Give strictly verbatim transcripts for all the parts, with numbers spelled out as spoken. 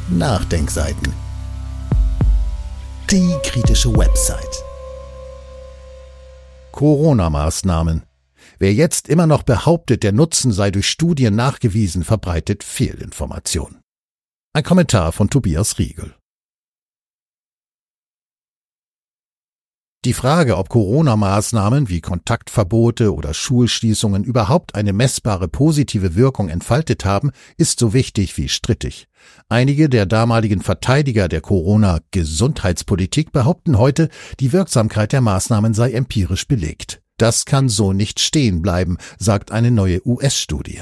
Nachdenkseiten. Die kritische Website. Corona-Maßnahmen. Wer jetzt immer noch behauptet, der Nutzen sei durch Studien nachgewiesen, verbreitet Fehlinformation. Ein Kommentar von Tobias Riegel. Die Frage, ob Corona-Maßnahmen wie Kontaktverbote oder Schulschließungen überhaupt eine messbare positive Wirkung entfaltet haben, ist so wichtig wie strittig. Einige der damaligen Verteidiger der Corona-Gesundheitspolitik behaupten heute, die Wirksamkeit der Maßnahmen sei empirisch belegt. Das kann so nicht stehen bleiben, sagt eine neue U S-Studie.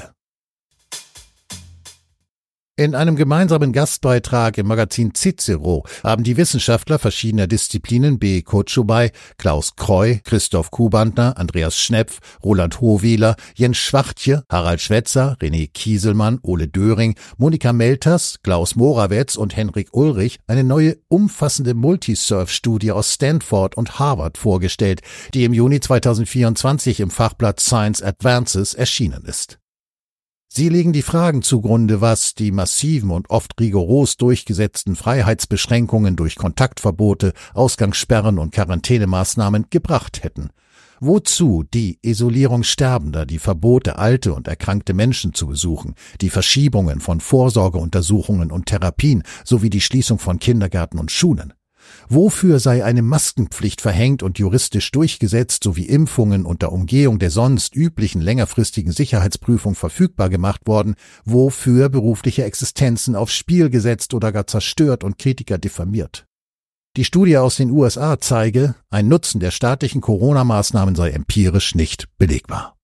In einem gemeinsamen Gastbeitrag im Magazin Cicero haben die Wissenschaftler verschiedener Disziplinen B. Koczubay, Klaus Kreu, Christoph Kubantner, Andreas Schnepf, Roland Hohwähler, Jens Schwartje, Harald Schwetzer, René Kieselmann, Ole Döring, Monika Melters, Klaus Morawetz und Henrik Ulrich eine neue umfassende Multisurf-Studie aus Stanford und Harvard vorgestellt, die im Juni zweitausendvierundzwanzig im Fachblatt Science Advances erschienen ist. Sie legen die Fragen zugrunde, was die massiven und oft rigoros durchgesetzten Freiheitsbeschränkungen durch Kontaktverbote, Ausgangssperren und Quarantänemaßnahmen gebracht hätten. Wozu die Isolierung Sterbender, die Verbote, alte und erkrankte Menschen zu besuchen, die Verschiebungen von Vorsorgeuntersuchungen und Therapien sowie die Schließung von Kindergärten und Schulen? Wofür sei eine Maskenpflicht verhängt und juristisch durchgesetzt sowie Impfungen unter Umgehung der sonst üblichen längerfristigen Sicherheitsprüfung verfügbar gemacht worden, wofür berufliche Existenzen aufs Spiel gesetzt oder gar zerstört und Kritiker diffamiert? Die Studie aus den U S A zeige, ein Nutzen der staatlichen Corona-Maßnahmen sei empirisch nicht belegbar.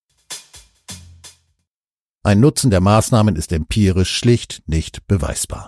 Ein Nutzen der Maßnahmen ist empirisch schlicht nicht beweisbar.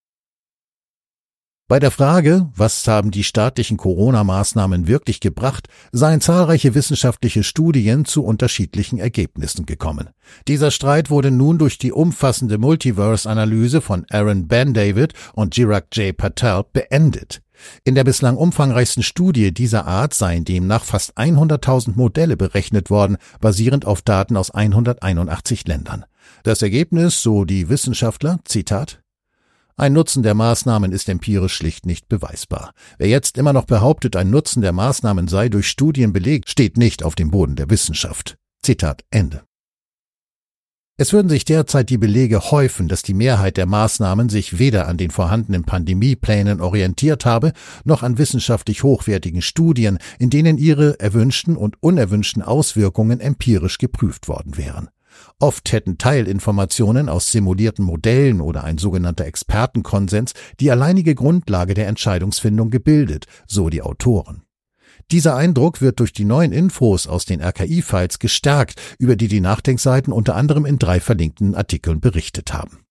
Bei der Frage, was haben die staatlichen Corona-Maßnahmen wirklich gebracht, seien zahlreiche wissenschaftliche Studien zu unterschiedlichen Ergebnissen gekommen. Dieser Streit wurde nun durch die umfassende Multiverse-Analyse von Aaron Ben-David und Chirag J. Patel beendet. In der bislang umfangreichsten Studie dieser Art seien demnach fast hunderttausend Modelle berechnet worden, basierend auf Daten aus hunderteinundachtzig Ländern. Das Ergebnis, so die Wissenschaftler, Zitat: Ein Nutzen der Maßnahmen ist empirisch schlicht nicht beweisbar. Wer jetzt immer noch behauptet, ein Nutzen der Maßnahmen sei durch Studien belegt, steht nicht auf dem Boden der Wissenschaft. Zitat Ende. Es würden sich derzeit die Belege häufen, dass die Mehrheit der Maßnahmen sich weder an den vorhandenen Pandemieplänen orientiert habe, noch an wissenschaftlich hochwertigen Studien, in denen ihre erwünschten und unerwünschten Auswirkungen empirisch geprüft worden wären. Oft hätten Teilinformationen aus simulierten Modellen oder ein sogenannter Expertenkonsens die alleinige Grundlage der Entscheidungsfindung gebildet, so die Autoren. Dieser Eindruck wird durch die neuen Infos aus den R K I-Files gestärkt, über die die Nachdenkseiten unter anderem in drei verlinkten Artikeln berichtet haben.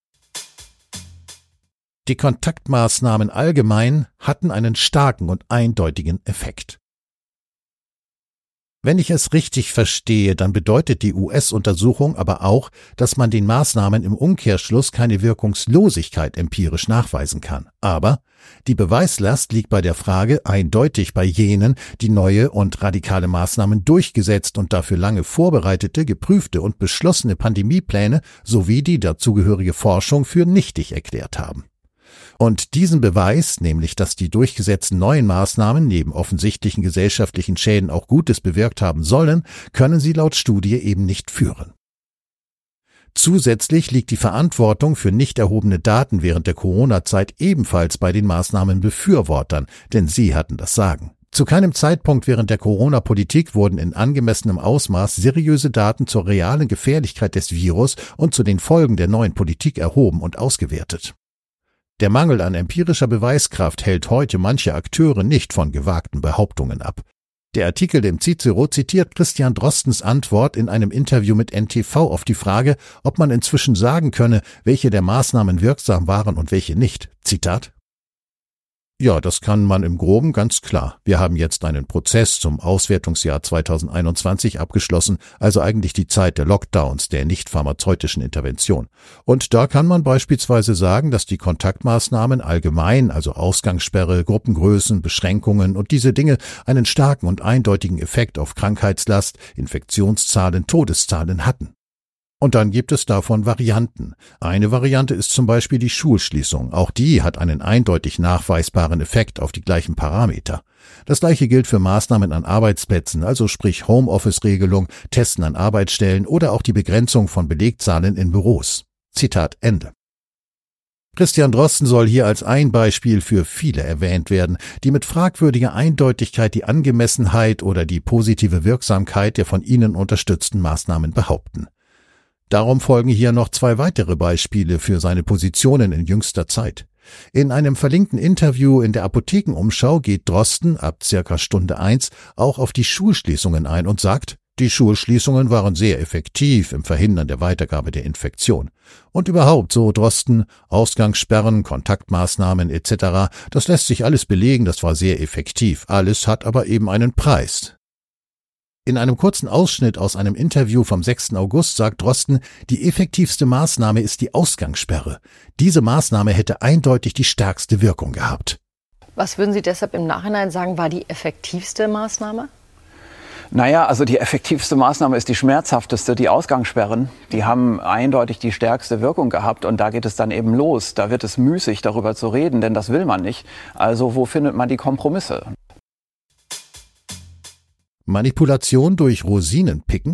Die Kontaktmaßnahmen allgemein hatten einen starken und eindeutigen Effekt. Wenn ich es richtig verstehe, dann bedeutet die U S-Untersuchung aber auch, dass man den Maßnahmen im Umkehrschluss keine Wirkungslosigkeit empirisch nachweisen kann. Aber die Beweislast liegt bei der Frage eindeutig bei jenen, die neue und radikale Maßnahmen durchgesetzt und dafür lange vorbereitete, geprüfte und beschlossene Pandemiepläne sowie die dazugehörige Forschung für nichtig erklärt haben. Und diesen Beweis, nämlich dass die durchgesetzten neuen Maßnahmen neben offensichtlichen gesellschaftlichen Schäden auch Gutes bewirkt haben sollen, können sie laut Studie eben nicht führen. Zusätzlich liegt die Verantwortung für nicht erhobene Daten während der Corona-Zeit ebenfalls bei den Maßnahmenbefürwortern, denn sie hatten das Sagen. Zu keinem Zeitpunkt während der Corona-Politik wurden in angemessenem Ausmaß seriöse Daten zur realen Gefährlichkeit des Virus und zu den Folgen der neuen Politik erhoben und ausgewertet. Der Mangel an empirischer Beweiskraft hält heute manche Akteure nicht von gewagten Behauptungen ab. Der Artikel im Cicero zitiert Christian Drostens Antwort in einem Interview mit N T V auf die Frage, ob man inzwischen sagen könne, welche der Maßnahmen wirksam waren und welche nicht. Zitat: Ja, das kann man im Groben ganz klar. Wir haben jetzt einen Prozess zum Auswertungsjahr zweitausendeinundzwanzig abgeschlossen, also eigentlich die Zeit der Lockdowns, der nicht pharmazeutischen Intervention. Und da kann man beispielsweise sagen, dass die Kontaktmaßnahmen allgemein, also Ausgangssperre, Gruppengrößen, Beschränkungen und diese Dinge einen starken und eindeutigen Effekt auf Krankheitslast, Infektionszahlen, Todeszahlen hatten. Und dann gibt es davon Varianten. Eine Variante ist zum Beispiel die Schulschließung. Auch die hat einen eindeutig nachweisbaren Effekt auf die gleichen Parameter. Das gleiche gilt für Maßnahmen an Arbeitsplätzen, also sprich Homeoffice-Regelung, Testen an Arbeitsstellen oder auch die Begrenzung von Belegzahlen in Büros. Zitat Ende. Christian Drosten soll hier als ein Beispiel für viele erwähnt werden, die mit fragwürdiger Eindeutigkeit die Angemessenheit oder die positive Wirksamkeit der von ihnen unterstützten Maßnahmen behaupten. Darum folgen hier noch zwei weitere Beispiele für seine Positionen in jüngster Zeit. In einem verlinkten Interview in der Apothekenumschau geht Drosten ab circa Stunde eins auch auf die Schulschließungen ein und sagt, die Schulschließungen waren sehr effektiv im Verhindern der Weitergabe der Infektion. Und überhaupt, so Drosten, Ausgangssperren, Kontaktmaßnahmen et cetera, das lässt sich alles belegen, das war sehr effektiv. Alles hat aber eben einen Preis. In einem kurzen Ausschnitt aus einem Interview vom sechsten August sagt Drosten, die effektivste Maßnahme ist die Ausgangssperre. Diese Maßnahme hätte eindeutig die stärkste Wirkung gehabt. Was würden Sie deshalb im Nachhinein sagen, war die effektivste Maßnahme? Naja, also die effektivste Maßnahme ist die schmerzhafteste, die Ausgangssperren. Die haben eindeutig die stärkste Wirkung gehabt und da geht es dann eben los. Da wird es müßig, darüber zu reden, denn das will man nicht. Also wo findet man die Kompromisse? Manipulation durch Rosinenpicken?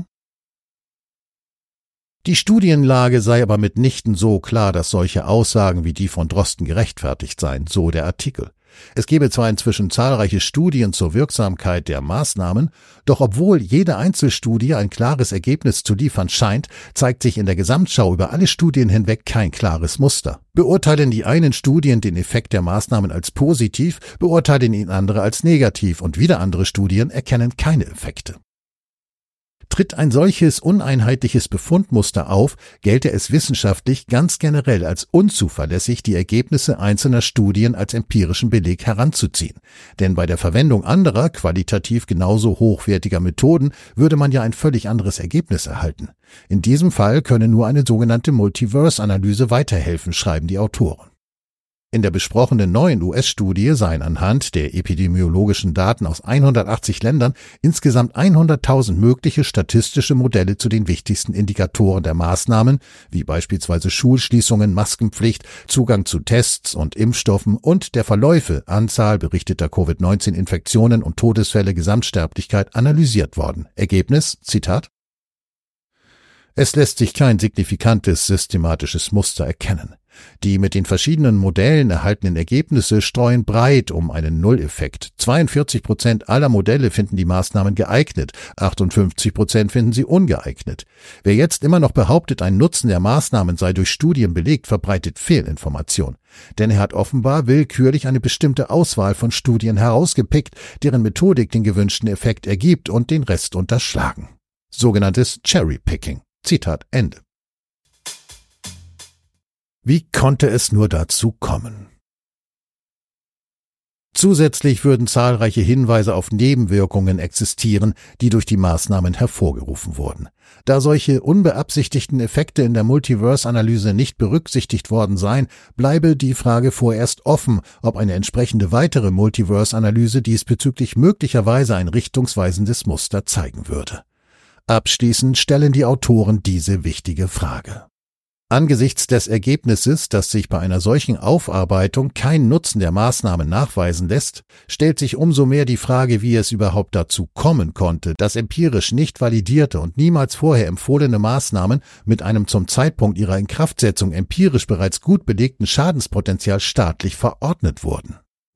Die Studienlage sei aber mitnichten so klar, dass solche Aussagen wie die von Drosten gerechtfertigt seien, so der Artikel. Es gebe zwar inzwischen zahlreiche Studien zur Wirksamkeit der Maßnahmen, doch obwohl jede Einzelstudie ein klares Ergebnis zu liefern scheint, zeigt sich in der Gesamtschau über alle Studien hinweg kein klares Muster. Beurteilen die einen Studien den Effekt der Maßnahmen als positiv, beurteilen ihn andere als negativ und wieder andere Studien erkennen keine Effekte. Tritt ein solches uneinheitliches Befundmuster auf, gelte es wissenschaftlich ganz generell als unzuverlässig, die Ergebnisse einzelner Studien als empirischen Beleg heranzuziehen. Denn bei der Verwendung anderer, qualitativ genauso hochwertiger Methoden würde man ja ein völlig anderes Ergebnis erhalten. In diesem Fall könne nur eine sogenannte Multiverse-Analyse weiterhelfen, schreiben die Autoren. In der besprochenen neuen U S-Studie seien anhand der epidemiologischen Daten aus hundertachtzig Ländern insgesamt hunderttausend mögliche statistische Modelle zu den wichtigsten Indikatoren der Maßnahmen, wie beispielsweise Schulschließungen, Maskenpflicht, Zugang zu Tests und Impfstoffen und der Verläufe, Anzahl berichteter Covid neunzehn Infektionen und Todesfälle, Gesamtsterblichkeit analysiert worden. Ergebnis, Zitat: Es lässt sich kein signifikantes systematisches Muster erkennen. Die mit den verschiedenen Modellen erhaltenen Ergebnisse streuen breit um einen Nulleffekt. zweiundvierzig Prozent aller Modelle finden die Maßnahmen geeignet, achtundfünfzig Prozent finden sie ungeeignet. Wer jetzt immer noch behauptet, ein Nutzen der Maßnahmen sei durch Studien belegt, verbreitet Fehlinformation. Denn er hat offenbar willkürlich eine bestimmte Auswahl von Studien herausgepickt, deren Methodik den gewünschten Effekt ergibt und den Rest unterschlagen. Sogenanntes Cherry-Picking. Zitat Ende. Wie konnte es nur dazu kommen? Zusätzlich würden zahlreiche Hinweise auf Nebenwirkungen existieren, die durch die Maßnahmen hervorgerufen wurden. Da solche unbeabsichtigten Effekte in der Multiverse-Analyse nicht berücksichtigt worden seien, bleibe die Frage vorerst offen, ob eine entsprechende weitere Multiverse-Analyse diesbezüglich möglicherweise ein richtungsweisendes Muster zeigen würde. Abschließend stellen die Autoren diese wichtige Frage. Angesichts des Ergebnisses, dass sich bei einer solchen Aufarbeitung kein Nutzen der Maßnahmen nachweisen lässt, stellt sich umso mehr die Frage, wie es überhaupt dazu kommen konnte, dass empirisch nicht validierte und niemals vorher empfohlene Maßnahmen mit einem zum Zeitpunkt ihrer Inkraftsetzung empirisch bereits gut belegten Schadenspotenzial staatlich verordnet wurden.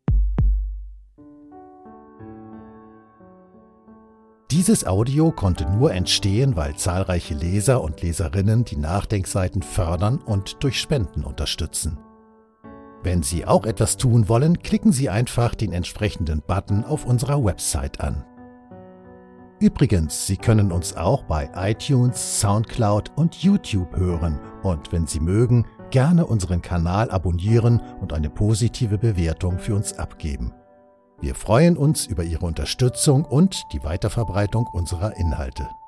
Dieses Audio konnte nur entstehen, weil zahlreiche Leser und Leserinnen die Nachdenkseiten fördern und durch Spenden unterstützen. Wenn Sie auch etwas tun wollen, klicken Sie einfach den entsprechenden Button auf unserer Website an. Übrigens, Sie können uns auch bei iTunes, Soundcloud und YouTube hören und wenn Sie mögen, gerne unseren Kanal abonnieren und eine positive Bewertung für uns abgeben. Wir freuen uns über Ihre Unterstützung und die Weiterverbreitung unserer Inhalte.